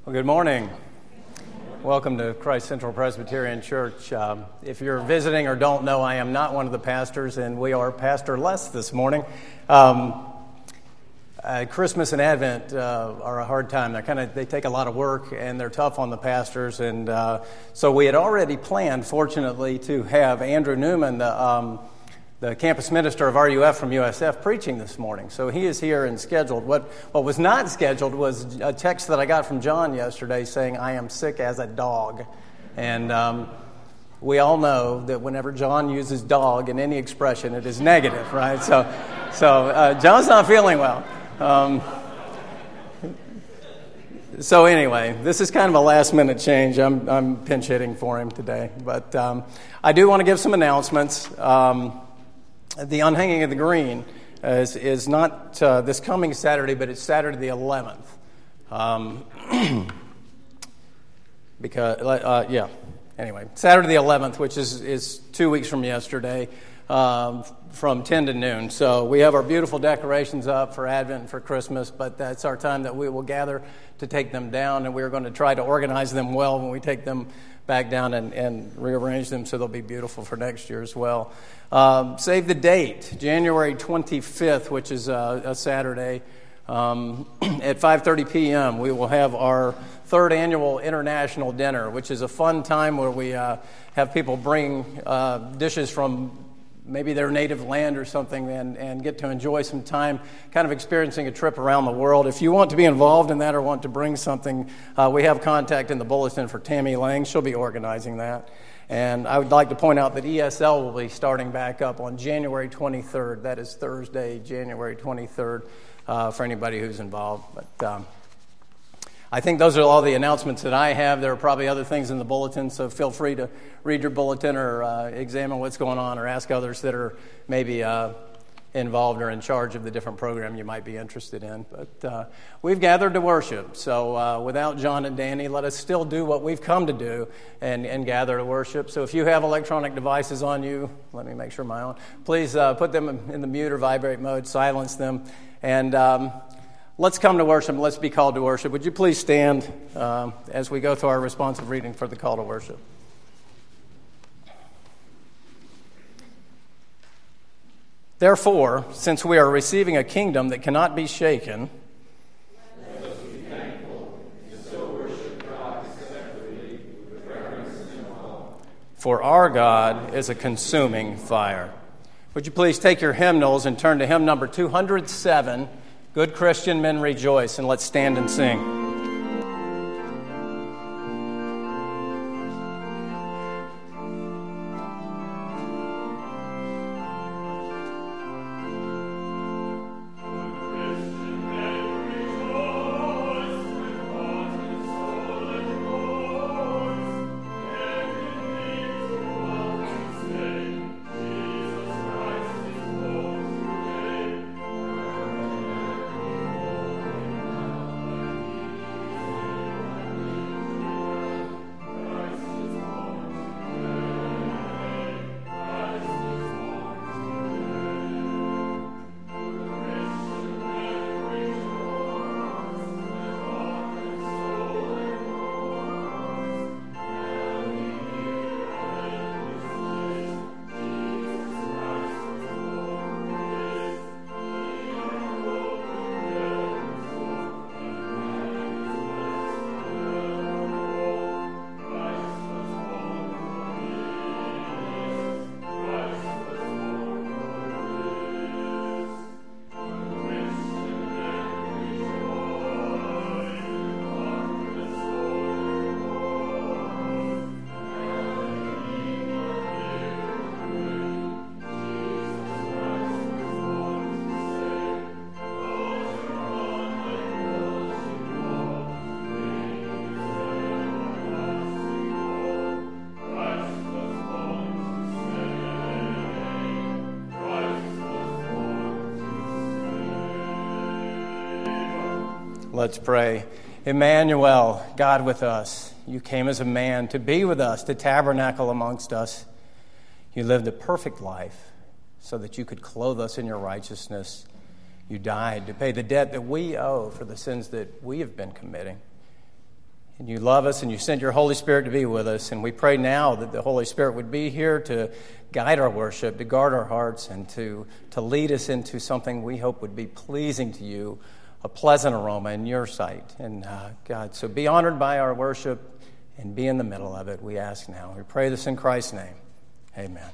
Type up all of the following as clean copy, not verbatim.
Well, good morning. Welcome to Christ Central Presbyterian Church. If you're visiting or don't know, I am not one of the pastors, and we are pastorless this morning. Christmas and Advent are a hard time. They take a lot of work, and they're tough on the pastors. And so we had already planned, fortunately, to have Andrew Newman, the campus minister of RUF from USF, preaching this morning. So he is here and scheduled. What was not scheduled was a text that I got from John yesterday saying, "I am sick as a dog." And we all know that whenever John uses dog in any expression, it is negative, right? So John's not feeling well. So anyway, this is kind of a last-minute change. I'm pinch hitting for him today. But I do want to give some announcements. The unhanging of the green is not this coming Saturday, but it's Saturday the 11th. Anyway, Saturday the 11th, which is 2 weeks from yesterday, from 10 to noon. So we have our beautiful decorations up for Advent and for Christmas, but that's our time that we will gather to take them down, and we're going to try to organize them well when we take them back down and rearrange them so they'll be beautiful for next year as well. Save the date, January 25th, which is a Saturday, at 5:30 p.m. we will have our third annual international dinner, which is a fun time where we have people bring dishes from maybe their native land or something and get to enjoy some time kind of experiencing a trip around the world. If you want to be involved in that or want to bring something, we have contact in the bulletin for Tammy Lang. She'll be organizing that. And I would like to point out that ESL will be starting back up on January 23rd. That is Thursday, January 23rd, for anybody who's involved. But I think those are all the announcements that I have. There are probably other things in the bulletin, so feel free to read your bulletin or examine what's going on or ask others that are maybe involved or in charge of the different program you might be interested in. But we've gathered to worship, so without John and Danny, let us still do what we've come to do and gather to worship. So if you have electronic devices on you, let me make sure my own, please put them in the mute or vibrate mode, silence them, and let's come to worship. Let's be called to worship. Would you please stand as we go through our responsive reading for the call to worship? Therefore, since we are receiving a kingdom that cannot be shaken, let us be thankful and so worship God acceptably with reverence and awe. For our God is a consuming fire. Would you please take your hymnals and turn to hymn number 207, Good Christian Men Rejoice, and let's stand and sing. Let's pray. Emmanuel, God with us, you came as a man to be with us, to tabernacle amongst us. You lived a perfect life so that you could clothe us in your righteousness. You died to pay the debt that we owe for the sins that we have been committing. And you love us, and you sent your Holy Spirit to be with us. And we pray now that the Holy Spirit would be here to guide our worship, to guard our hearts, and to lead us into something we hope would be pleasing to you, a pleasant aroma in your sight. And God, so be honored by our worship and be in the middle of it, we ask now. We pray this in Christ's name. Amen.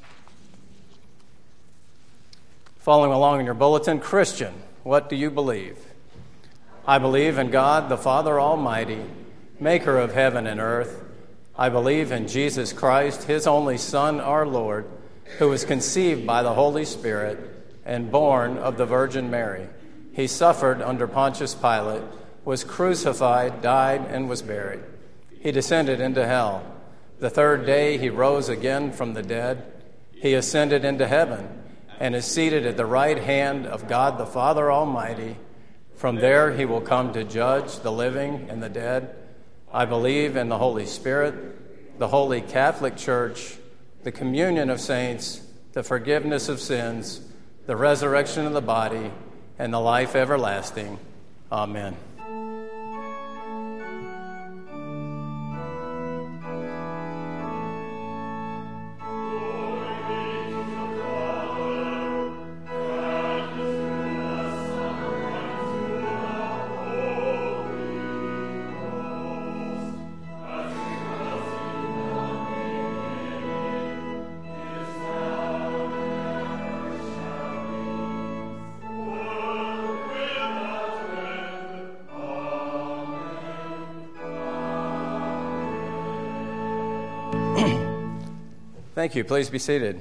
Following along in your bulletin, Christian, what do you believe? I believe in God, the Father Almighty, maker of heaven and earth. I believe in Jesus Christ, his only Son, our Lord, who was conceived by the Holy Spirit and born of the Virgin Mary. He suffered under Pontius Pilate, was crucified, died, and was buried. He descended into hell. The third day he rose again from the dead. He ascended into heaven and is seated at the right hand of God the Father Almighty. From there he will come to judge the living and the dead. I believe in the Holy Spirit, the Holy Catholic Church, the communion of saints, the forgiveness of sins, the resurrection of the body, and the life everlasting. Amen. Thank you. Please be seated.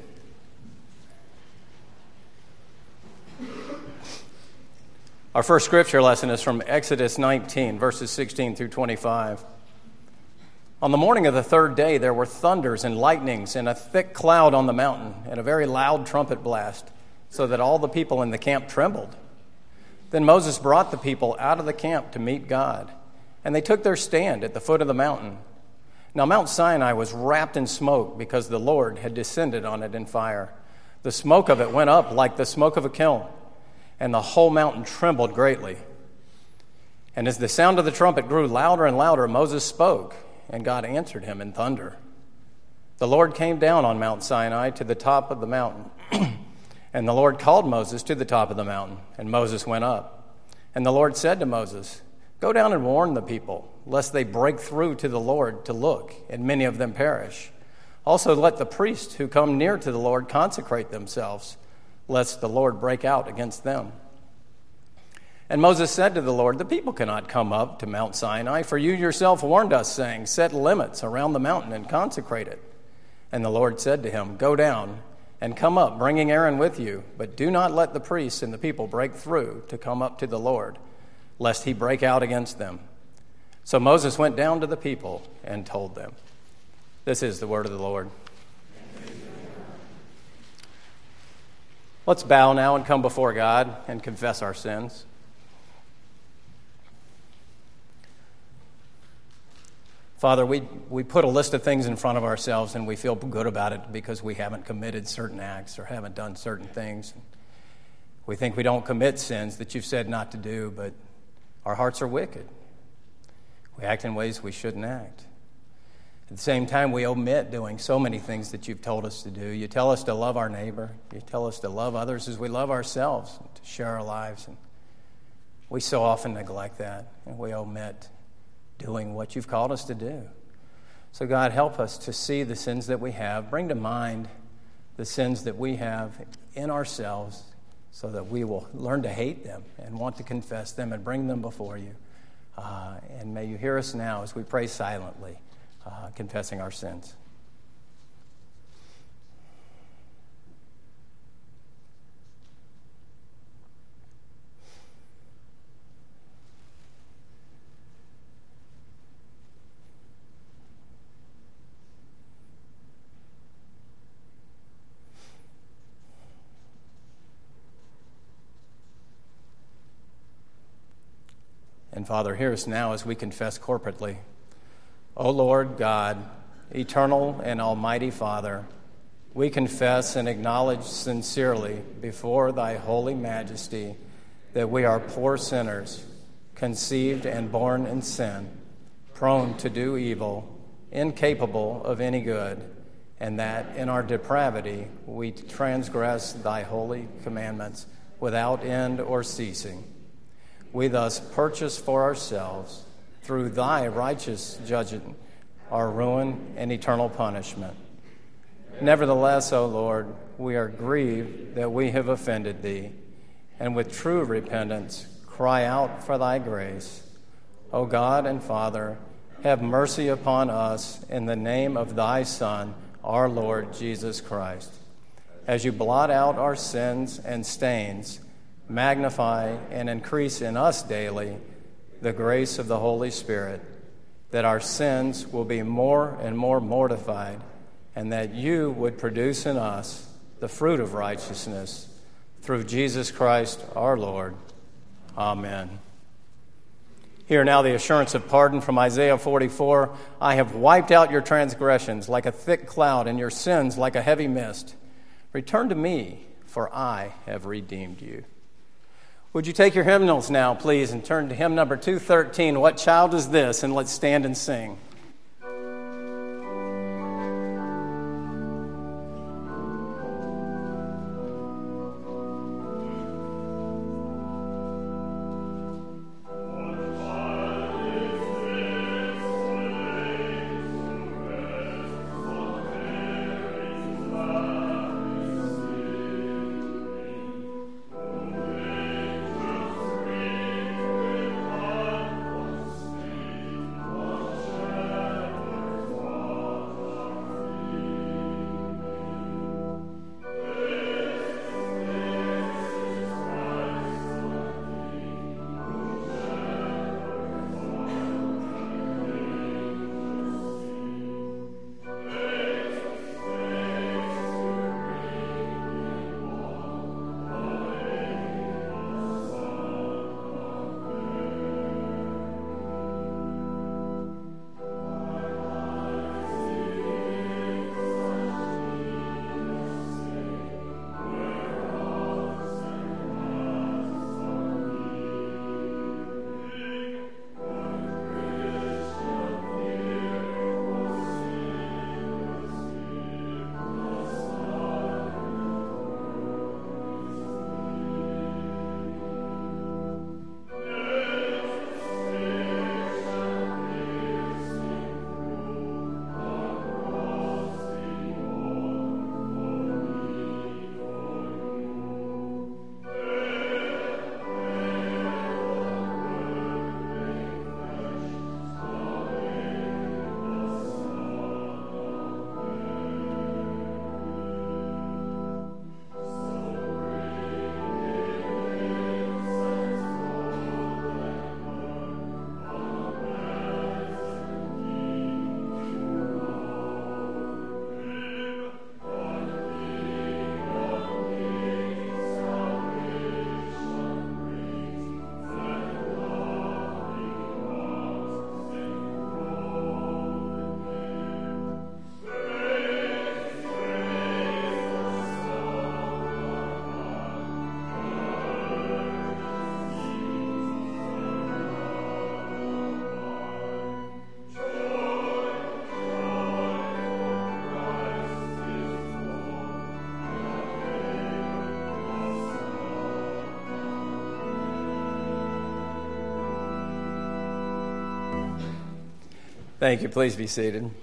Our first scripture lesson is from Exodus 19, verses 16 through 25. On the morning of the third day, there were thunders and lightnings and a thick cloud on the mountain and a very loud trumpet blast, so that all the people in the camp trembled. Then Moses brought the people out of the camp to meet God, and they took their stand at the foot of the mountain. Now Mount Sinai was wrapped in smoke because the Lord had descended on it in fire. The smoke of it went up like the smoke of a kiln, and the whole mountain trembled greatly. And as the sound of the trumpet grew louder and louder, Moses spoke, and God answered him in thunder. The Lord came down on Mount Sinai to the top of the mountain, and the Lord called Moses to the top of the mountain, and Moses went up. And the Lord said to Moses, "Go down and warn the people, lest they break through to the Lord to look, and many of them perish. Also let the priests who come near to the Lord consecrate themselves, lest the Lord break out against them." And Moses said to the Lord, "The people cannot come up to Mount Sinai, for you yourself warned us, saying, 'Set limits around the mountain and consecrate it.' And the Lord said to him, 'Go down and come up, bringing Aaron with you, but do not let the priests and the people break through to come up to the Lord, lest he break out against them.' So Moses went down to the people and told them." This is the word of the Lord. Let's bow now and come before God and confess our sins. Father, we put a list of things in front of ourselves and we feel good about it because we haven't committed certain acts or haven't done certain things. We think we don't commit sins that you've said not to do, but our hearts are wicked. We act in ways we shouldn't act. At the same time, we omit doing so many things that you've told us to do. You tell us to love our neighbor. You tell us to love others as we love ourselves, and to share our lives. And we so often neglect that, and we omit doing what you've called us to do. So God, help us to see the sins that we have. Bring to mind the sins that we have in ourselves so that we will learn to hate them and want to confess them and bring them before you. And may you hear us now as we pray silently, confessing our sins. And Father, hear us now as we confess corporately. O Lord God, eternal and almighty Father, we confess and acknowledge sincerely before thy holy majesty that we are poor sinners, conceived and born in sin. prone to do evil, incapable of any good, and that in our depravity we transgress thy holy commandments without end or ceasing. We thus purchase for ourselves, through thy righteous judgment, our ruin and eternal punishment. Nevertheless, O Lord, we are grieved that we have offended thee, and with true repentance cry out for thy grace. O God and Father, have mercy upon us in the name of thy Son, our Lord Jesus Christ. As you blot out our sins and stains, magnify and increase in us daily the grace of the Holy Spirit, that our sins will be more and more mortified, and that you would produce in us the fruit of righteousness through Jesus Christ our Lord. Amen. Hear now the assurance of pardon from Isaiah 44. I have wiped out your transgressions like a thick cloud, and your sins like a heavy mist. Return to me, for I have redeemed you. Would you take your hymnals now, please, and turn to hymn number 213, What Child Is This? And let's stand and sing. Thank you. Please be seated.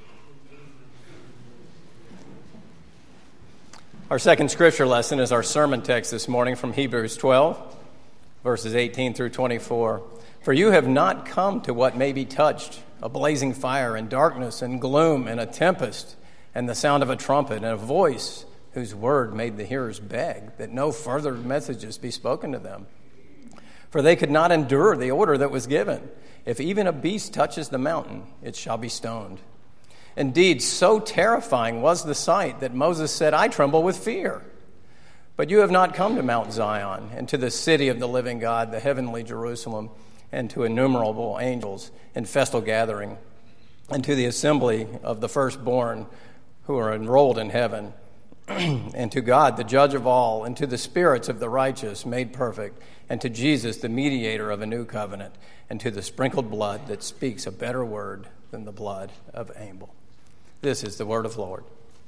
Our second scripture lesson is our sermon text this morning from Hebrews 12, verses 18 through 24. For you have not come to what may be touched, a blazing fire and darkness and gloom and a tempest and the sound of a trumpet and a voice whose word made the hearers beg that no further messages be spoken to them. For they could not endure the order that was given. If even a beast touches the mountain, it shall be stoned. Indeed, so terrifying was the sight that Moses said, I tremble with fear. But you have not come to Mount Zion, and to the city of the living God, the heavenly Jerusalem, and to innumerable angels in festal gathering, and to the assembly of the firstborn who are enrolled in heaven, and to God, the judge of all, and to the spirits of the righteous made perfect, and to Jesus, the mediator of a new covenant, and to the sprinkled blood that speaks a better word than the blood of Abel. This is the word of the Lord.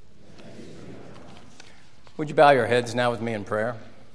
Would you bow your heads now with me in prayer?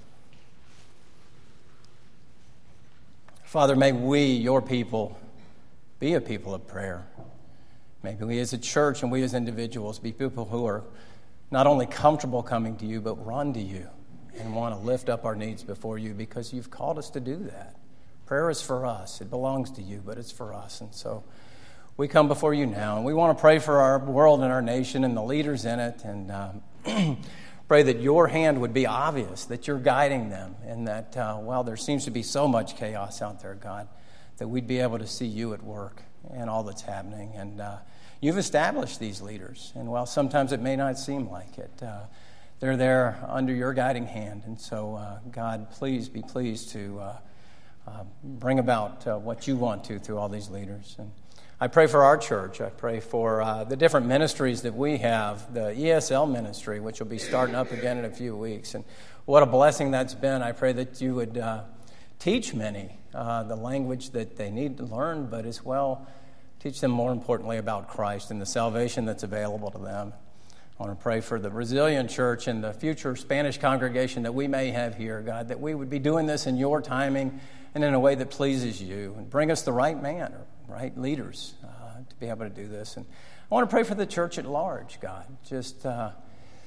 Father, may we, your people, be a people of prayer. May we as a church and we as individuals be people who are not only comfortable coming to you, but run to you and want to lift up our needs before you because you've called us to do that. Prayer is for us. It belongs to you, but it's for us. And so we come before you now, and we want to pray for our world and our nation and the leaders in it, and pray that your hand would be obvious, that you're guiding them, and that while there seems to be so much chaos out there, God, that we'd be able to see you at work and all that's happening. And you've established these leaders, and while sometimes it may not seem like it, they're there under your guiding hand. And so, God, please be pleased to bring about what you want to through all these leaders. And I pray for our church. I pray for the different ministries that we have, the ESL ministry, which will be starting up again in a few weeks. And what a blessing that's been. I pray that you would teach many the language that they need to learn, but as well teach them more importantly about Christ and the salvation that's available to them. I want to pray for the Brazilian church and the future Spanish congregation that we may have here, God, that we would be doing this in your timing and in a way that pleases you, and bring us the right man or right leaders to be able to do this. And I want to pray for the church at large, God, just that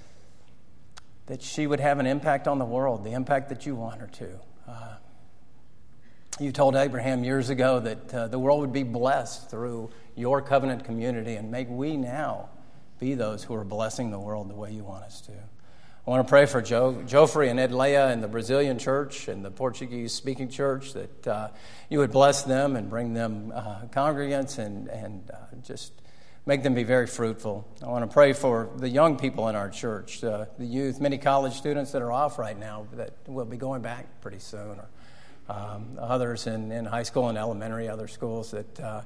she would have an impact on the world, the impact that you want her to. You told Abraham years ago that the world would be blessed through your covenant community, and may we now be those who are blessing the world the way you want us to. I want to pray for Joffrey and Edleia and the Brazilian church and the Portuguese-speaking church, that you would bless them and bring them congregants and just make them be very fruitful. I want to pray for the young people in our church, the youth, many college students that are off right now that will be going back pretty soon, or others in high school and elementary, other schools that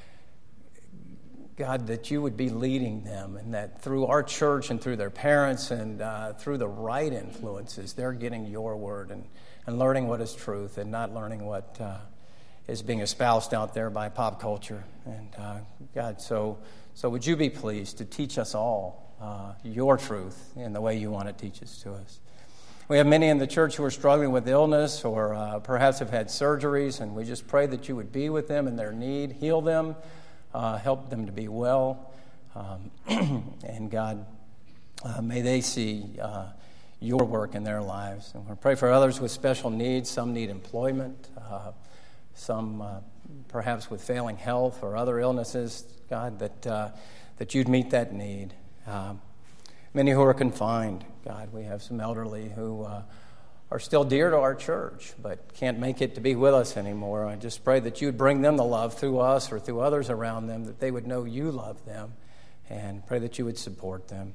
God, that you would be leading them, and that through our church and through their parents and through the right influences, they're getting your word and learning what is truth and not learning what is being espoused out there by pop culture. And God, so would you be pleased to teach us all your truth in the way you want to teach it to us. We have many in the church who are struggling with illness or perhaps have had surgeries, and we just pray that you would be with them in their need, heal them, help them to be well, and God, may they see your work in their lives. And we pray for others with special needs. Some need employment, some perhaps with failing health or other illnesses, God, that you'd meet that need. Many who are confined, God, we have some elderly who are still dear to our church, but can't make it to be with us anymore. I just pray that you would bring them the love through us or through others around them, that they would know you love them, and pray that you would support them.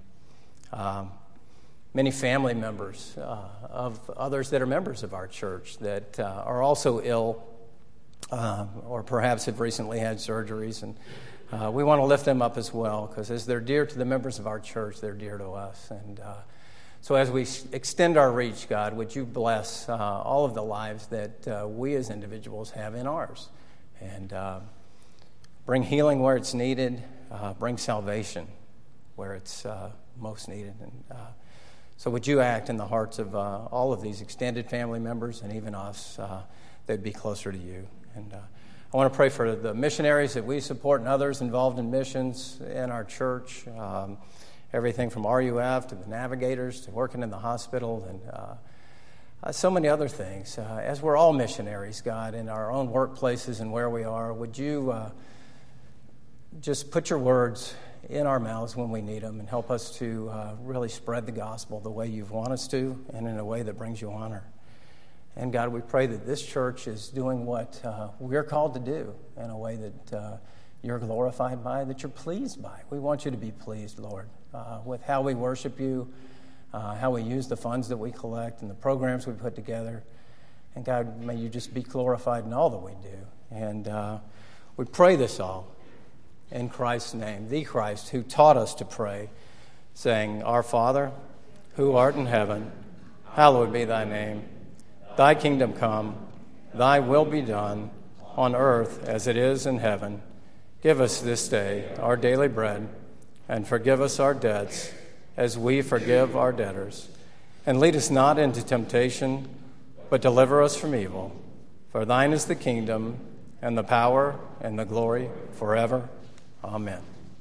Many family members of others that are members of our church that are also ill or perhaps have recently had surgeries, and we want to lift them up as well, because as they're dear to the members of our church, they're dear to us. And so as we extend our reach, God, would you bless all of the lives that we as individuals have in ours, and bring healing where it's needed, bring salvation where it's most needed. And so would you act in the hearts of all of these extended family members and even us that'd be closer to you. And I want to pray for the missionaries that we support and others involved in missions in our church. Everything from RUF to the navigators to working in the hospital and so many other things. As we're all missionaries, God, in our own workplaces and where we are, would you just put your words in our mouths when we need them and help us to really spread the gospel the way you've want us to and in a way that brings you honor. And God, we pray that this church is doing what we're called to do in a way that you're glorified by, that you're pleased by. We want you to be pleased, Lord, with how we worship you, how we use the funds that we collect and the programs we put together. And God, may you just be glorified in all that we do. And we pray this all in Christ's name, the Christ who taught us to pray, saying, Our Father, who art in heaven, hallowed be thy name. Thy kingdom come, thy will be done, on earth as it is in heaven. Give us this day our daily bread, and forgive us our debts, as we forgive our debtors. And lead us not into temptation, but deliver us from evil. For thine is the kingdom, and the power, and the glory, forever. Amen.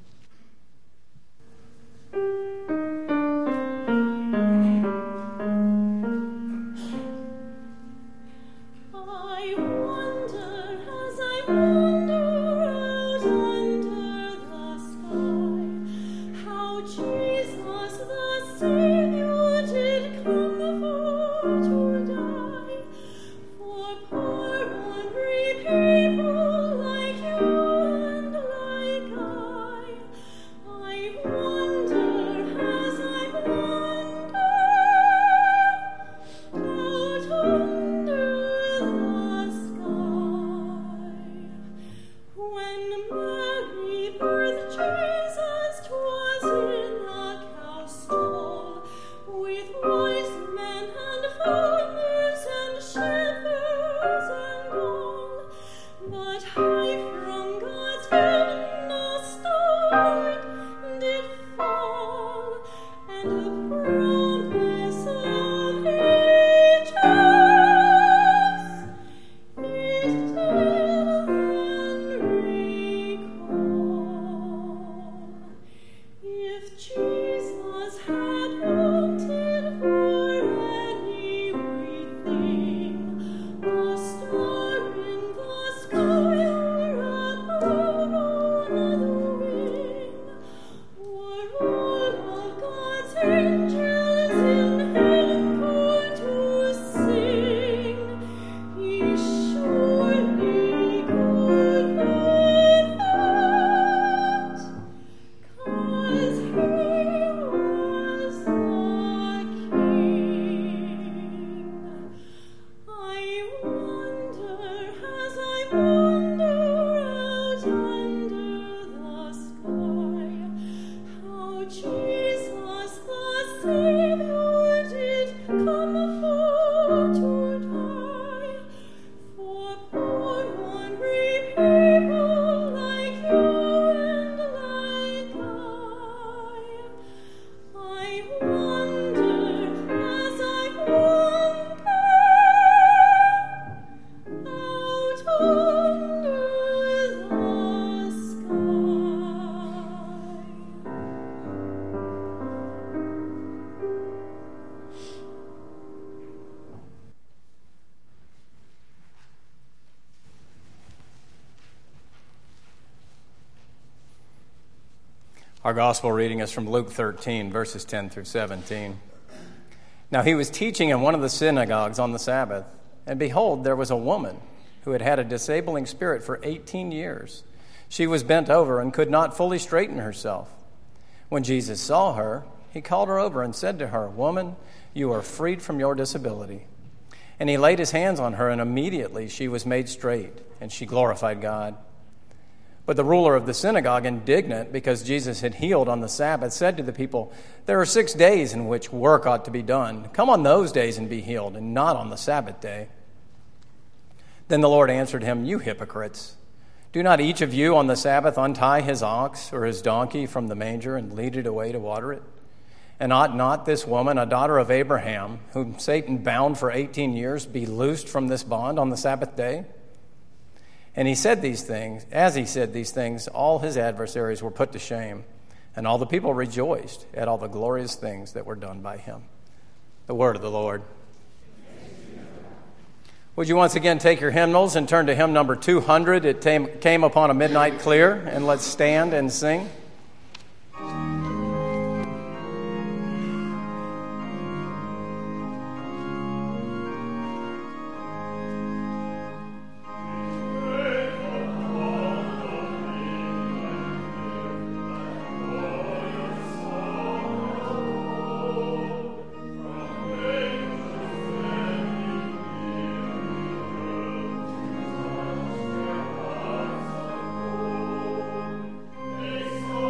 Our gospel reading is from Luke 13, verses 10 through 17. Now he was teaching in one of the synagogues on the Sabbath, and behold, there was a woman who had had a disabling spirit for 18 years. She was bent over and could not fully straighten herself. When Jesus saw her, he called her over and said to her, "Woman, you are freed from your disability." And he laid his hands on her, and immediately she was made straight, and she glorified God. But the ruler of the synagogue, indignant because Jesus had healed on the Sabbath, said to the people, "There are 6 days in which work ought to be done. Come on those days and be healed, and not on the Sabbath day." Then the Lord answered him, "You hypocrites! Do not each of you on the Sabbath untie his ox or his donkey from the manger and lead it away to water it? And ought not this woman, a daughter of Abraham, whom Satan bound for 18 years, be loosed from this bond on the Sabbath day?" And he said these things. As he said these things, all his adversaries were put to shame, and all the people rejoiced at all the glorious things that were done by him. The word of the Lord. Would you once again take your hymnals and turn to hymn number 200, It Came Upon a Midnight Clear, and let's stand and sing. Praise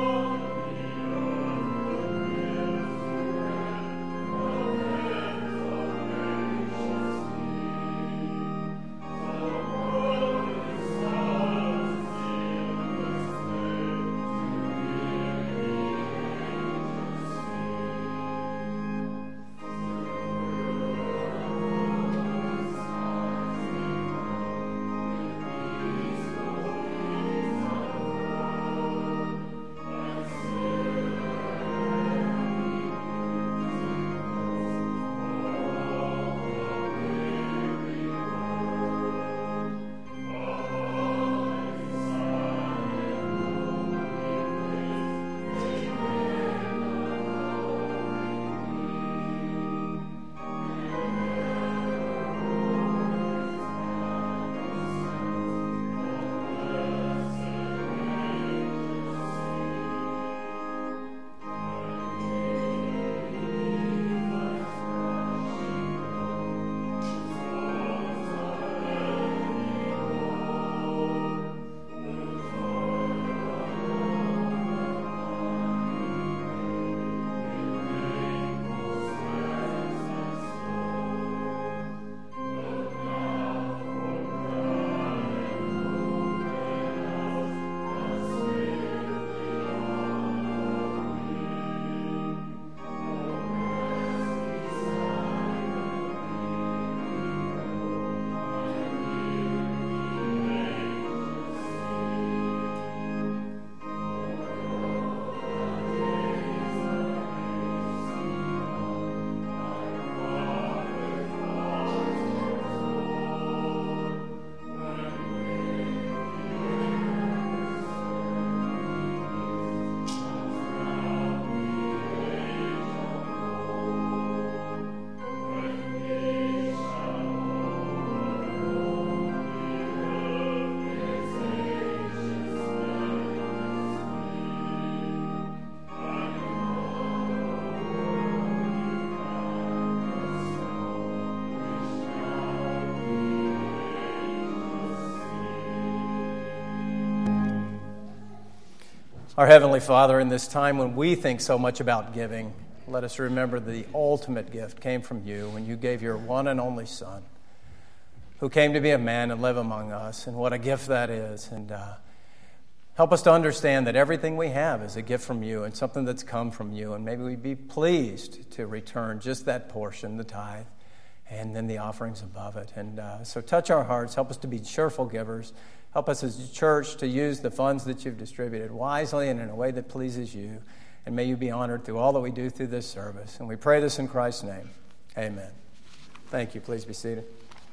Our Heavenly Father, in this time when we think so much about giving, let us remember the ultimate gift came from you when you gave your one and only Son, who came to be a man and live among us. And what a gift that is. And help us to understand that everything we have is a gift from you and something that's come from you. And maybe we'd be pleased to return just that portion, the tithe, and then the offerings above it. And so touch our hearts. Help us to be cheerful givers. Help us as a church to use the funds that you've distributed wisely and in a way that pleases you. And may you be honored through all that we do through this service. And we pray this in Christ's name. Amen. Thank you. Please be seated.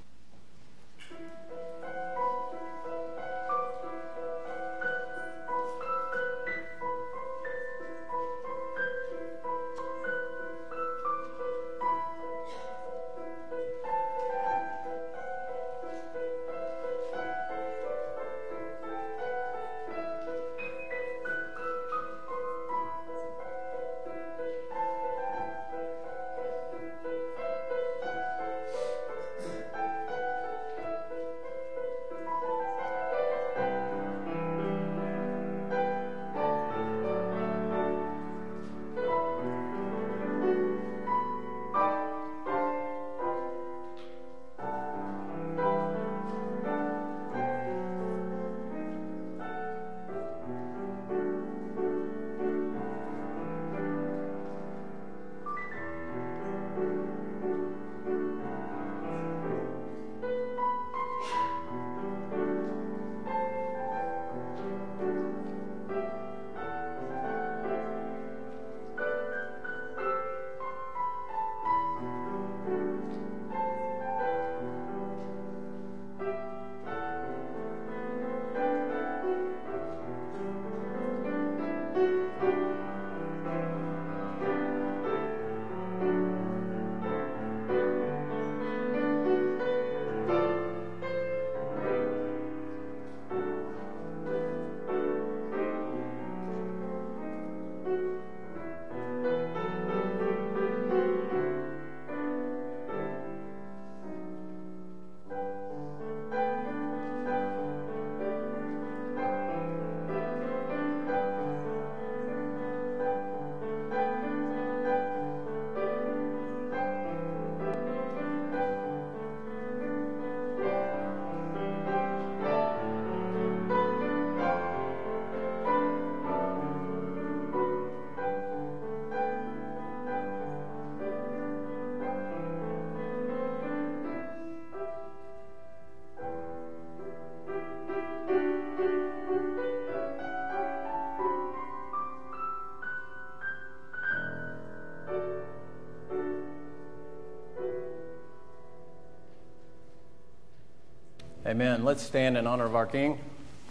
Amen. Let's stand in honor of our King.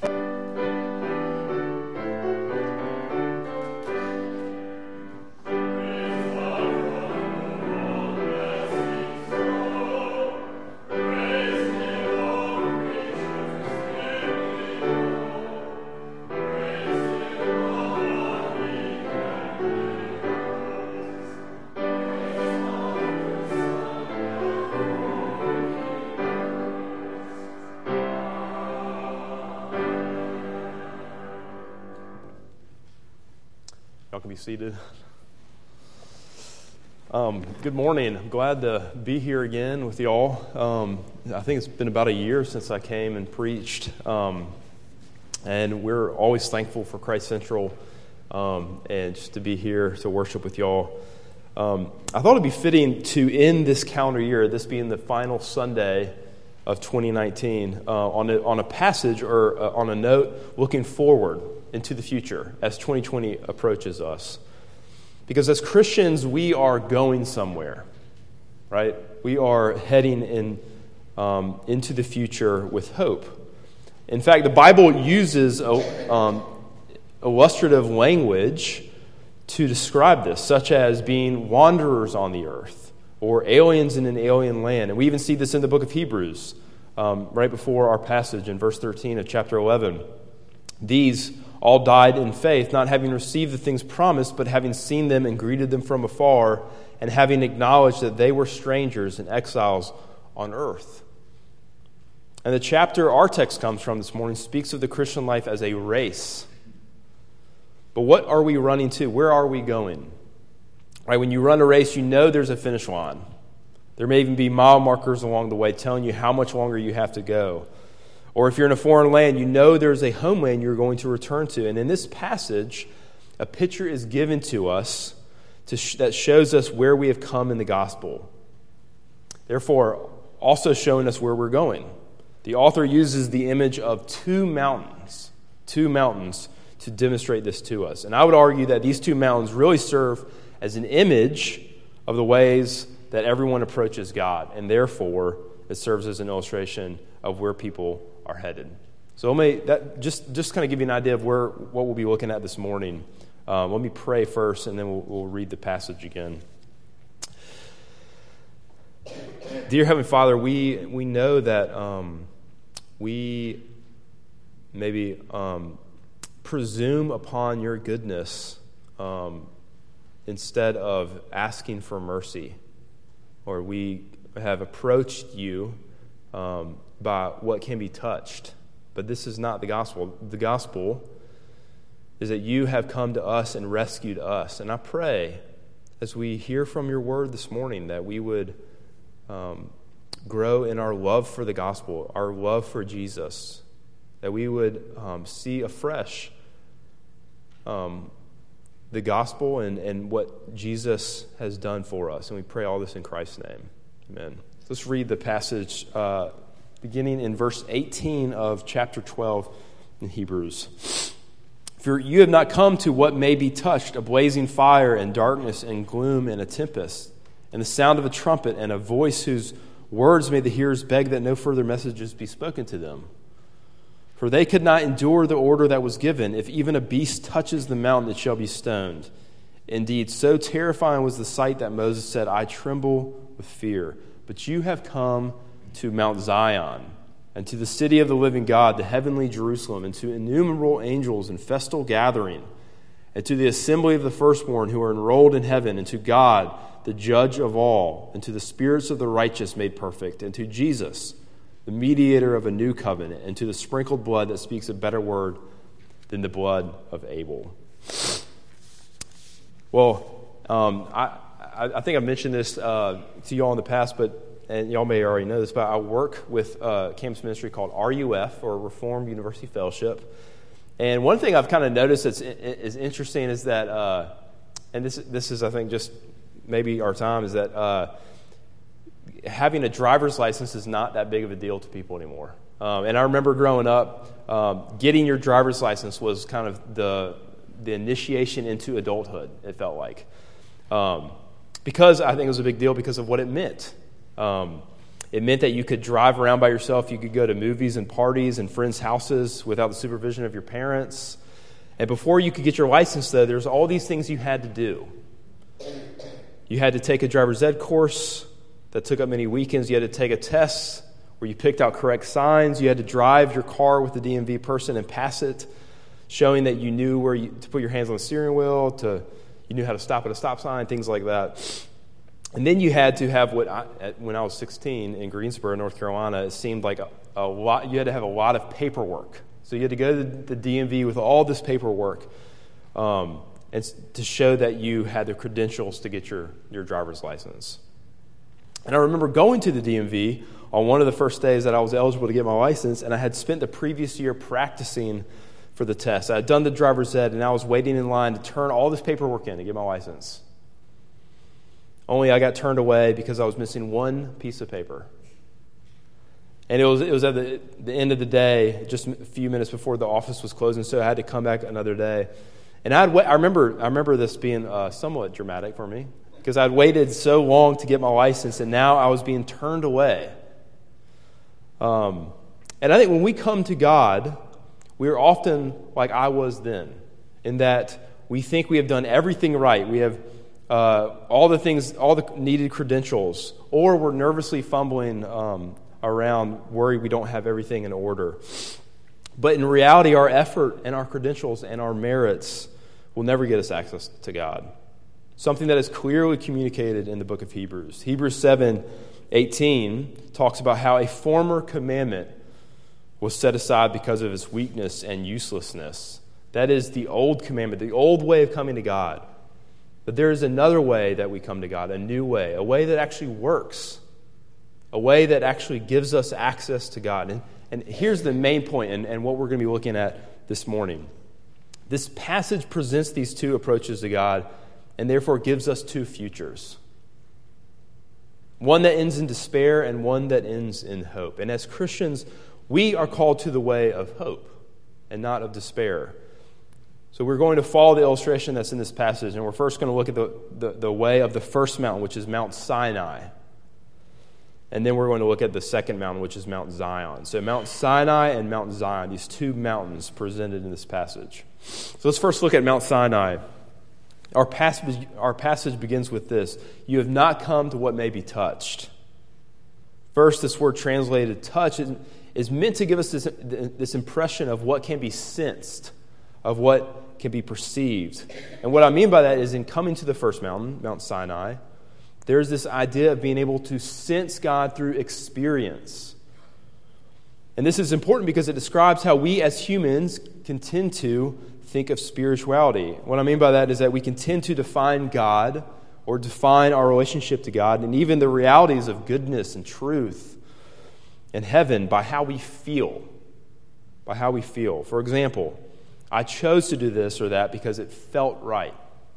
Y'all can be seated. Good morning. I'm glad to be here again with y'all. I think it's been about a year since I came and preached, and we're always thankful for Christ Central and just to be here to worship with y'all. I thought it'd be fitting to end this calendar year, this being the final Sunday of 2019, on a passage or on a note looking forward into the future as 2020 approaches us. Because as Christians, we are going somewhere, right? We are heading into the future with hope. In fact, the Bible uses illustrative language to describe this, such as being wanderers on the earth or aliens in an alien land. And we even see this in the book of Hebrews, right before our passage in verse 13 of chapter 11. These all died in faith, not having received the things promised, but having seen them and greeted them from afar, and having acknowledged that they were strangers and exiles on earth. And the chapter our text comes from this morning speaks of the Christian life as a race. But what are we running to? Where are we going? Right, when you run a race, you know there's a finish line. There may even be mile markers along the way telling you how much longer you have to go. Or if you're in a foreign land, you know there's a homeland you're going to return to. And in this passage, a picture is given to us that shows us where we have come in the gospel. Therefore, also showing us where we're going. The author uses the image of two mountains to demonstrate this to us. And I would argue that these two mountains really serve as an image of the ways that everyone approaches God, and therefore it serves as an illustration of where people are headed. So just kind of give you an idea of what we'll be looking at this morning. Let me pray first, and then we'll read the passage again. Dear Heavenly Father, we know that we maybe presume upon your goodness instead of asking for mercy, or we have approached you by what can be touched. But this is not the gospel. The gospel is that you have come to us and rescued us. And I pray, as we hear from your word this morning, that we would grow in our love for the gospel, our love for Jesus, that we would see afresh the gospel and what Jesus has done for us. And we pray all this in Christ's name. Amen. Let's read the passage beginning in verse 18 of chapter 12 in Hebrews. For you have not come to what may be touched, a blazing fire and darkness and gloom and a tempest, and the sound of a trumpet and a voice whose words made the hearers beg that no further messages be spoken to them. For they could not endure the order that was given. If even a beast touches the mountain, it shall be stoned. Indeed, so terrifying was the sight that Moses said, I tremble with fear. But you have come to Mount Zion, and to the city of the living God, the heavenly Jerusalem, and to innumerable angels in festal gathering, and to the assembly of the firstborn who are enrolled in heaven, and to God, the judge of all, and to the spirits of the righteous made perfect, and to Jesus, the mediator of a new covenant, and to the sprinkled blood that speaks a better word than the blood of Abel. Well, I think I've mentioned this to y'all in the past, and y'all may already know this, but I work with a campus ministry called RUF, or Reformed University Fellowship. And one thing I've kind of noticed is interesting is that, and this is, I think, just maybe our time, is that having a driver's license is not that big of a deal to people anymore. And I remember growing up, getting your driver's license was kind of the initiation into adulthood, it felt like. Because I think it was a big deal because of what it meant. It meant that you could drive around by yourself. You could go to movies and parties and friends' houses without the supervision of your parents. And before you could get your license, though, there's all these things you had to do. You had to take a driver's ed course that took up many weekends. You had to take a test where you picked out correct signs. You had to drive your car with the DMV person and pass it, showing that you knew where to put your hands on the steering wheel, you knew how to stop at a stop sign, things like that. And then you had to have when I was 16 in Greensboro, North Carolina, it seemed like a lot. You had to have a lot of paperwork. So you had to go to the DMV with all this paperwork and to show that you had the credentials to get your driver's license. And I remember going to the DMV on one of the first days that I was eligible to get my license, and I had spent the previous year practicing for the test. I had done the driver's ed, and I was waiting in line to turn all this paperwork in to get my license. Only I got turned away because I was missing one piece of paper. And it was at the end of the day, just a few minutes before the office was closing, so I had to come back another day. And I remember this being somewhat dramatic for me, because I'd waited so long to get my license, and now I was being turned away. And I think when we come to God, we are often like I was then, in that we think we have done everything right. We have all the needed credentials, or we're nervously fumbling around, worried we don't have everything in order. But in reality, our effort and our credentials and our merits will never get us access to God. Something that is clearly communicated in the book of Hebrews. Hebrews 7:18 talks about how a former commandment was set aside because of its weakness and uselessness. That is the old commandment, the old way of coming to God. But there is another way that we come to God, a new way, a way that actually works, a way that actually gives us access to God. And here's the main point and what we're going to be looking at this morning. This passage presents these two approaches to God and therefore gives us two futures. One that ends in despair and one that ends in hope. And as Christians, we are called to the way of hope and not of despair. So we're going to follow the illustration that's in this passage, and we're first going to look at the way of the first mountain, which is Mount Sinai. And then we're going to look at the second mountain, which is Mount Zion. So Mount Sinai and Mount Zion, these two mountains presented in this passage. So let's first look at Mount Sinai. Our passage begins with this: you have not come to what may be touched. First, this word translated touch is meant to give us this impression of what can be sensed, of what can be perceived. And what I mean by that is, in coming to the first mountain, Mount Sinai, there's this idea of being able to sense God through experience. And this is important because it describes how we as humans can tend to think of spirituality. What I mean by that is that we can tend to define God or define our relationship to God and even the realities of goodness and truth and heaven by how we feel. By how we feel. For example, I chose to do this or that because it felt right.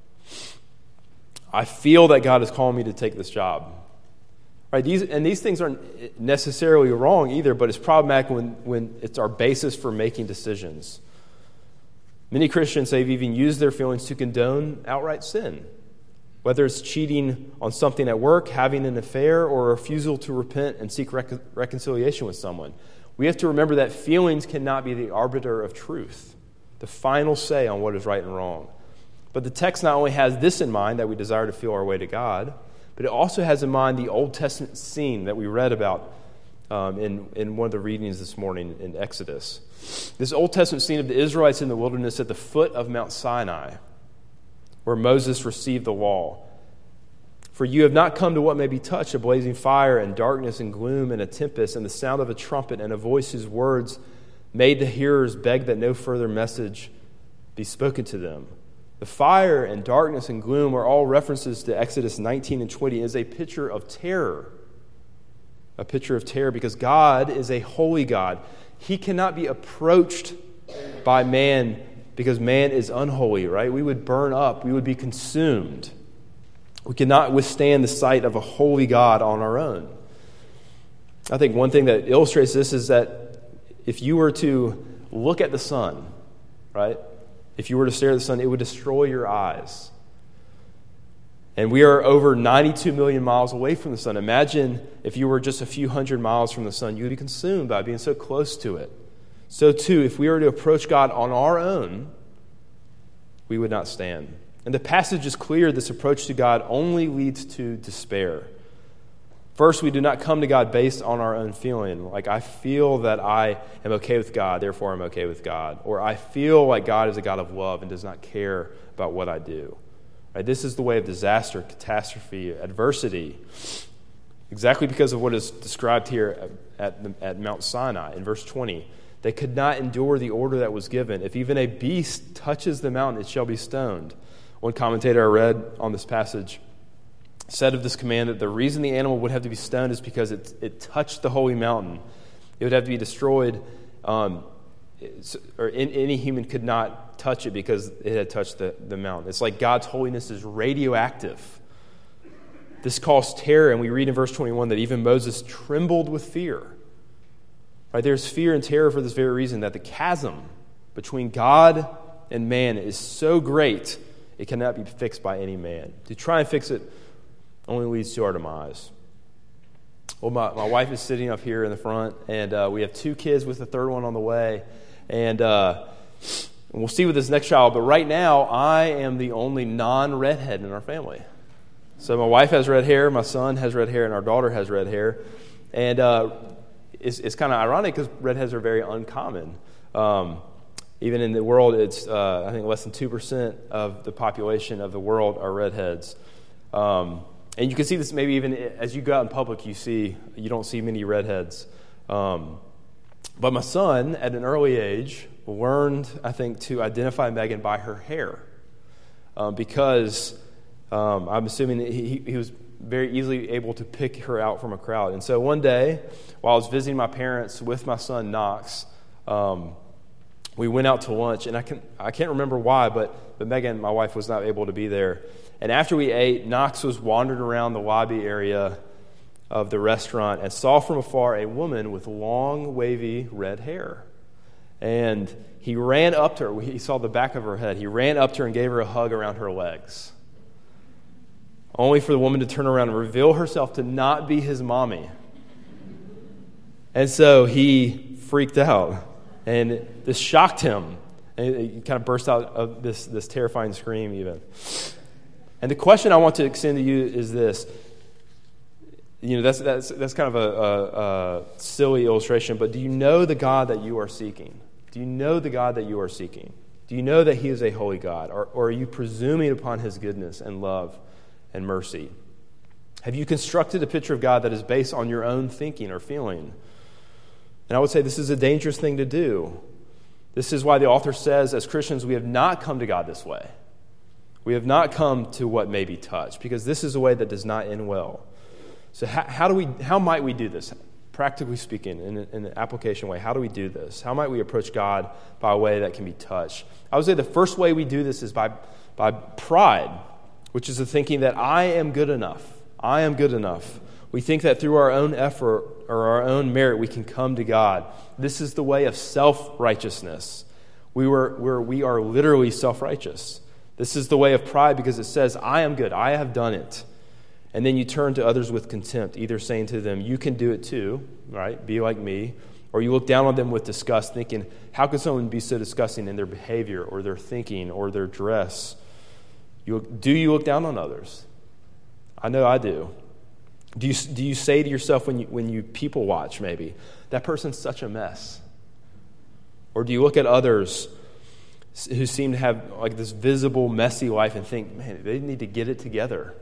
I feel that God is calling me to take this job. Right? These things aren't necessarily wrong either, but it's problematic when it's our basis for making decisions. Many Christians have even used their feelings to condone outright sin, whether it's cheating on something at work, having an affair, or a refusal to repent and seek reconciliation with someone. We have to remember that feelings cannot be the arbiter of truth, the final say on what is right and wrong. But the text not only has this in mind, that we desire to feel our way to God, but it also has in mind the Old Testament scene that we read about in one of the readings this morning in Exodus. This Old Testament scene of the Israelites in the wilderness at the foot of Mount Sinai, where Moses received the law. For you have not come to what may be touched, a blazing fire and darkness and gloom and a tempest and the sound of a trumpet and a voice whose words made the hearers beg that no further message be spoken to them. The fire and darkness and gloom are all references to Exodus 19 and 20 as a picture of terror. A picture of terror because God is a holy God. He cannot be approached by man because man is unholy, right? We would burn up. We would be consumed. We cannot withstand the sight of a holy God on our own. I think one thing that illustrates this is that if you were to look at the sun, right? If you were to stare at the sun, it would destroy your eyes. And we are over 92 million miles away from the sun. Imagine if you were just a few hundred miles from the sun, you would be consumed by being so close to it. So too, if we were to approach God on our own, we would not stand. And the passage is clear, this approach to God only leads to despair. First, we do not come to God based on our own feeling. Like, I feel that I am okay with God, therefore I'm okay with God. Or I feel like God is a God of love and does not care about what I do. Right? This is the way of disaster, catastrophe, adversity. Exactly because of what is described here at Mount Sinai in verse 20. They could not endure the order that was given. If even a beast touches the mountain, it shall be stoned. One commentator I read on this passage said of this command that the reason the animal would have to be stoned is because it touched the holy mountain. It would have to be destroyed, or any human could not touch it because it had touched the mountain. It's like God's holiness is radioactive. This caused terror, and we read in verse 21 that even Moses trembled with fear. Right? There's fear and terror for this very reason, that the chasm between God and man is so great, it cannot be fixed by any man. To try and fix it only leads to our demise. Well, my wife is sitting up here in the front, and we have 2 kids with the third one on the way. And we'll see with this next child, but right now, I am the only non-redhead in our family. So my wife has red hair, my son has red hair, and our daughter has red hair. And it's kind of ironic because redheads are very uncommon. Even in the world, it's I think less than 2% of the population of the world are redheads. And you can see this maybe even as you go out in public, you don't see many redheads. But my son, at an early age, learned, I think, to identify Megan by her hair. Because I'm assuming that he was very easily able to pick her out from a crowd. And so one day, while I was visiting my parents with my son Knox, we went out to lunch, and I can't remember why, but Megan, my wife, was not able to be there. And after we ate, Knox was wandering around the lobby area of the restaurant and saw from afar a woman with long, wavy red hair. And he ran up to her. He saw the back of her head. He ran up to her and gave her a hug around her legs, only for the woman to turn around and reveal herself to not be his mommy. And so he freaked out, and this shocked him. And he kind of burst out of this terrifying scream even. And the question I want to extend to you is this. That's kind of a silly illustration, but do you know the God that you are seeking? Do you know the God that you are seeking? Do you know that He is a holy God? Or are you presuming upon His goodness and love and mercy? Have you constructed a picture of God that is based on your own thinking or feeling? And I would say this is a dangerous thing to do. This is why the author says, as Christians, we have not come to God this way. We have not come to what may be touched, because this is a way that does not end well. So how might we do this? Practically speaking, in an application way, how do we do this? How might we approach God by a way that can be touched? I would say the first way we do this is by pride, which is the thinking that I am good enough. I am good enough. We think that through our own effort or our own merit we can come to God. This is the way of self-righteousness. We are literally self-righteous. This is the way of pride because it says, I am good. I have done it. And then you turn to others with contempt, either saying to them, you can do it too, right? Be like me. Or you look down on them with disgust, thinking, how could someone be so disgusting in their behavior or their thinking or their dress? Do you look down on others? I know I do. Do you say to yourself when you people watch maybe, that person's such a mess? Or do you look at others who seem to have like this visible, messy life and think, man, they need to get it together?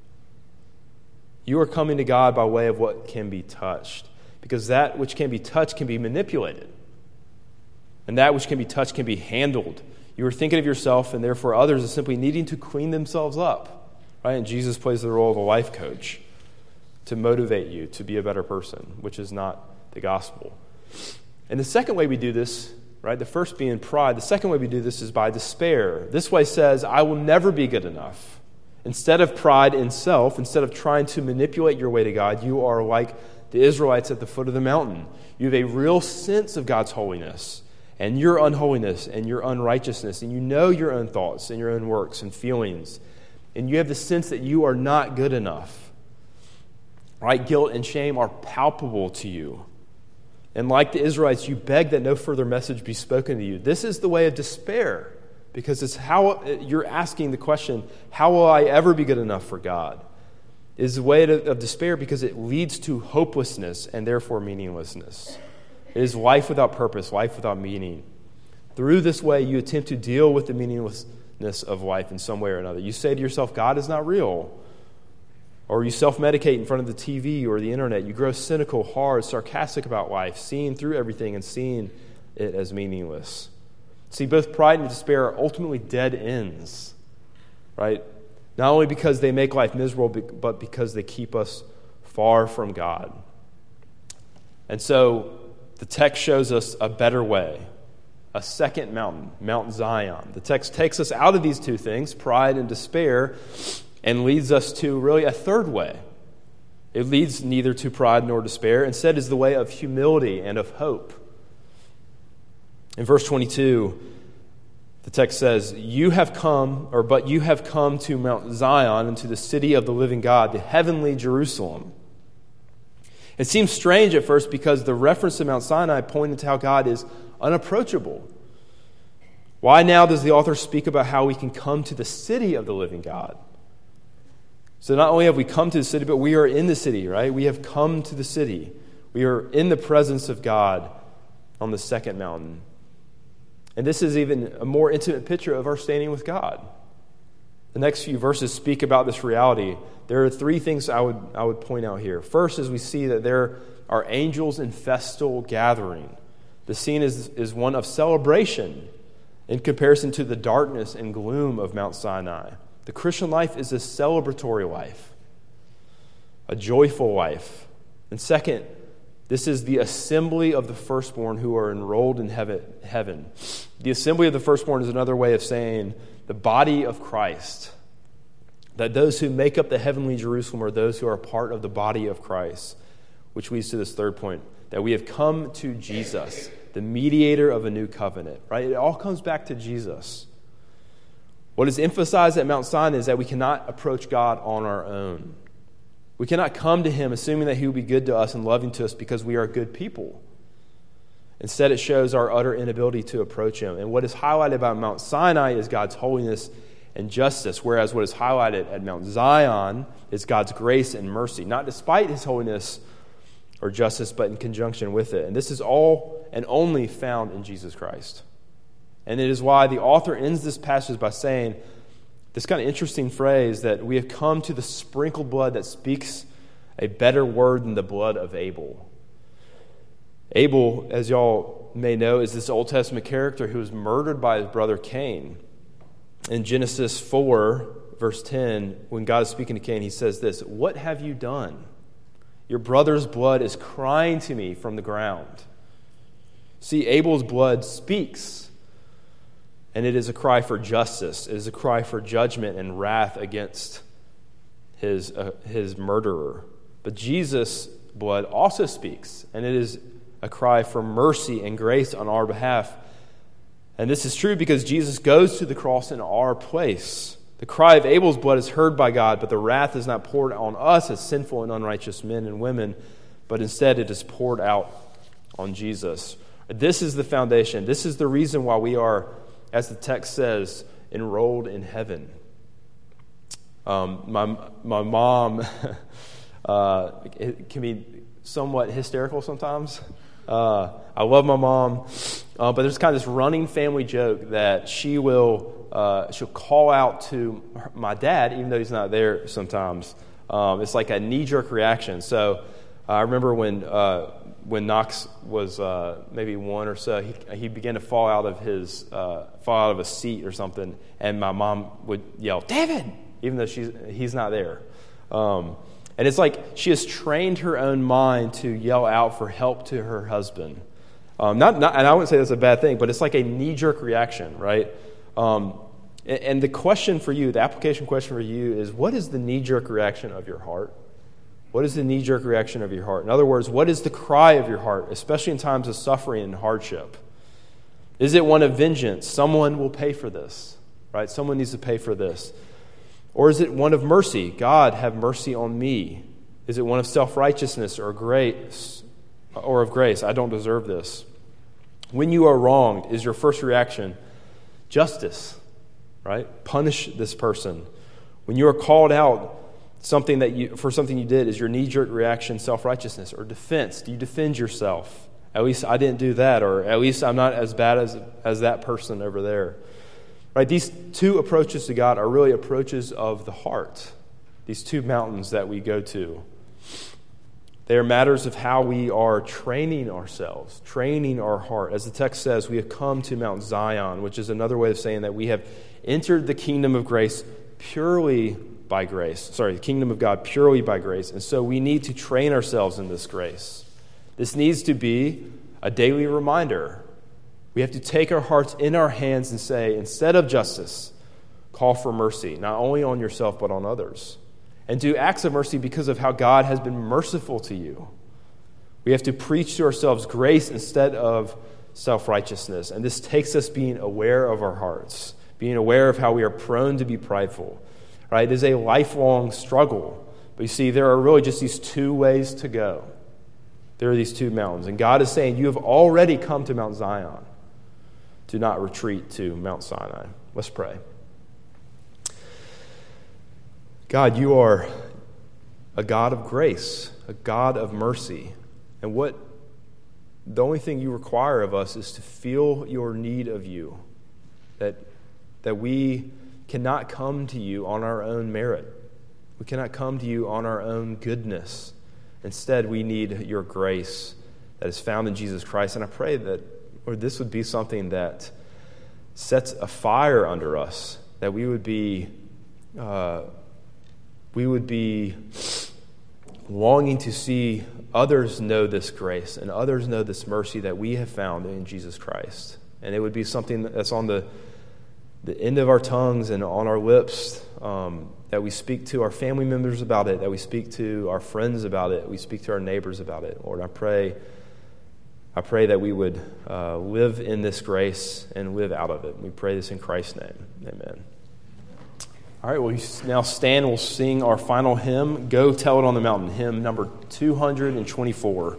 You are coming to God by way of what can be touched, because that which can be touched can be manipulated, and that which can be touched can be handled. You are thinking of yourself and therefore others as simply needing to clean themselves up, right? And Jesus plays the role of a life coach to motivate you to be a better person, which is not the gospel. And the second way we do this, right, the first being pride, the second way we do this is by despair. This way says, I will never be good enough. Instead of pride in self, instead of trying to manipulate your way to God, you are like the Israelites at the foot of the mountain. You have a real sense of God's holiness and your unholiness and your unrighteousness, and you know your own thoughts and your own works and feelings, and you have the sense that you are not good enough. Right? Guilt and shame are palpable to you. And like the Israelites, you beg that no further message be spoken to you. This is the way of despair. Because it's how you're asking the question, how will I ever be good enough for God? It is a way of despair because it leads to hopelessness and therefore meaninglessness. It is life without purpose, life without meaning. Through this way, you attempt to deal with the meaninglessness of life in some way or another. You say to yourself, God is not real. Or you self-medicate in front of the TV or the internet. You grow cynical, hard, sarcastic about life, seeing through everything and seeing it as meaningless. See, both pride and despair are ultimately dead ends, right? Not only because they make life miserable, but because they keep us far from God. And so the text shows us a better way, a second mountain, Mount Zion. The text takes us out of these two things, pride and despair, and leads us to really a third way. It leads neither to pride nor despair. Instead, is the way of humility and of hope. In verse 22, the text says, but you have come to Mount Zion and to the city of the living God, the heavenly Jerusalem. It seems strange at first because the reference to Mount Sinai pointed to how God is unapproachable. Why now does the author speak about how we can come to the city of the living God? So not only have we come to the city, but we are in the city, right? We have come to the city. We are in the presence of God on the second mountain. And this is even a more intimate picture of our standing with God. The next few verses speak about this reality. There are three things I would point out here. First is we see that there are angels in festal gathering. The scene is one of celebration in comparison to the darkness and gloom of Mount Sinai. The Christian life is a celebratory life, a joyful life. And second, this is the assembly of the firstborn who are enrolled in heaven. The assembly of the firstborn is another way of saying the body of Christ. That those who make up the heavenly Jerusalem are those who are part of the body of Christ, which leads to this third point, that we have come to Jesus, the mediator of a new covenant, right? It all comes back to Jesus. What is emphasized at Mount Sinai is that we cannot approach God on our own. We cannot come to him assuming that he will be good to us and loving to us because we are good people. Instead, it shows our utter inability to approach him. And what is highlighted by Mount Sinai is God's holiness and justice, whereas what is highlighted at Mount Zion is God's grace and mercy, not despite his holiness or justice, but in conjunction with it. And this is all and only found in Jesus Christ. And it is why the author ends this passage by saying this kind of interesting phrase that we have come to the sprinkled blood that speaks a better word than the blood of Abel. Abel, as y'all may know, is this Old Testament character who was murdered by his brother Cain. In Genesis 4, verse 10, when God is speaking to Cain, he says this, "What have you done? Your brother's blood is crying to me from the ground." See, Abel's blood speaks, and it is a cry for justice. It is a cry for judgment and wrath against his murderer. But Jesus' blood also speaks, and it is a cry for mercy and grace on our behalf. And this is true because Jesus goes to the cross in our place. The cry of Abel's blood is heard by God, but the wrath is not poured on us as sinful and unrighteous men and women, but instead it is poured out on Jesus. This is the foundation. This is the reason why we are, as the text says, enrolled in heaven. My mom it can be somewhat hysterical sometimes. I love my mom, but there's kind of this running family joke that she'll call out to my dad, even though he's not there sometimes. It's like a knee-jerk reaction. So I remember when Knox was maybe one or so, he began to fall out of a seat or something, and my mom would yell, "David!" even though he's not there. And it's like she has trained her own mind to yell out for help to her husband. And I wouldn't say that's a bad thing, but it's like a knee-jerk reaction, right? And the question for you, the application question for you is, what is the knee-jerk reaction of your heart? What is the knee-jerk reaction of your heart? In other words, what is the cry of your heart, especially in times of suffering and hardship? Is it one of vengeance? Someone will pay for this, right? Someone needs to pay for this. Or is it one of mercy? God, have mercy on me. Is it one of self-righteousness or grace, or of grace? I don't deserve this. When you are wronged, is your first reaction justice, right? Punish this person. When you are called out for something you did, is your knee-jerk reaction self-righteousness or defense? Do you defend yourself? At least I didn't do that, or at least I'm not as bad as that person over there. Right, these two approaches to God are really approaches of the heart. These two mountains that we go to. They are matters of how we are training ourselves, training our heart. As the text says, we have come to Mount Zion, which is another way of saying that we have entered the kingdom of grace purely by grace. Sorry, the kingdom of God purely by grace. And so we need to train ourselves in this grace. This needs to be a daily reminder. We have to take our hearts in our hands and say, instead of justice, call for mercy, not only on yourself, but on others. And do acts of mercy because of how God has been merciful to you. We have to preach to ourselves grace instead of self-righteousness. And this takes us being aware of our hearts, being aware of how we are prone to be prideful. Right? It is a lifelong struggle. But you see, there are really just these two ways to go. There are these two mountains. And God is saying, you have already come to Mount Zion. Do not retreat to Mount Sinai. Let's pray. God, you are a God of grace, a God of mercy. And the only thing you require of us is to feel your need of you. That we cannot come to you on our own merit. We cannot come to you on our own goodness. Instead, we need your grace that is found in Jesus Christ. And I pray that Lord, this would be something that sets a fire under us, that we would be longing to see others know this grace and others know this mercy that we have found in Jesus Christ. And it would be something that's on the end of our tongues and on our lips, that we speak to our family members about it, that we speak to our friends about it, we speak to our neighbors about it. Lord, I pray that we would live in this grace and live out of it. We pray this in Christ's name. Amen. All right, well, now stand. We'll sing our final hymn, Go Tell It on the Mountain, hymn number 224.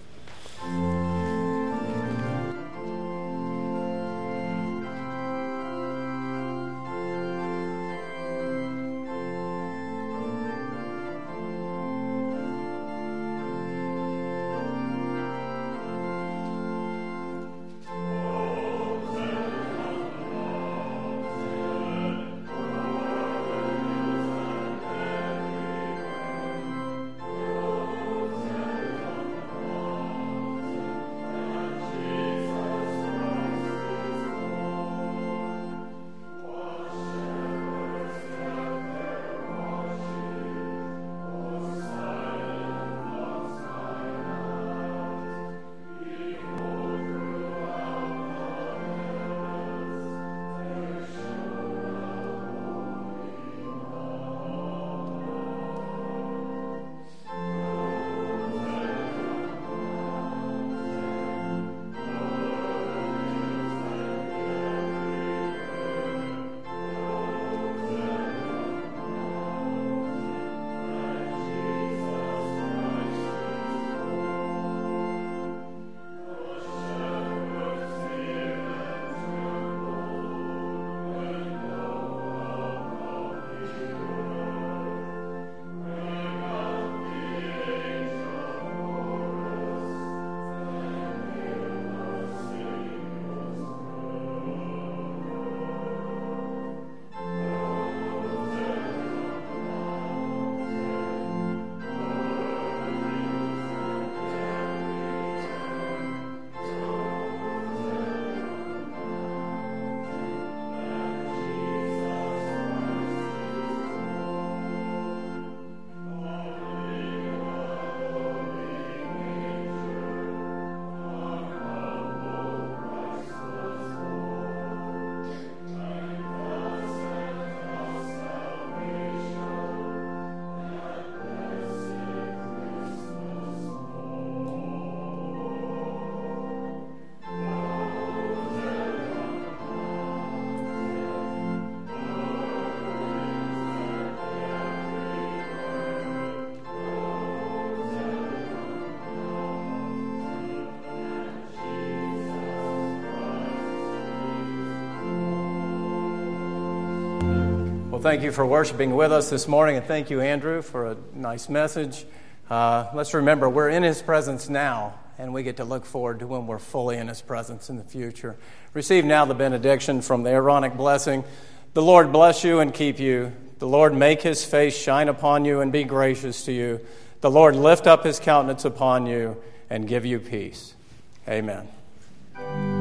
Thank you for worshiping with us this morning, and thank you, Andrew, for a nice message. Let's remember, we're in His presence now, and we get to look forward to when we're fully in His presence in the future. Receive now the benediction from the Aaronic blessing. The Lord bless you and keep you. The Lord make His face shine upon you and be gracious to you. The Lord lift up His countenance upon you and give you peace. Amen.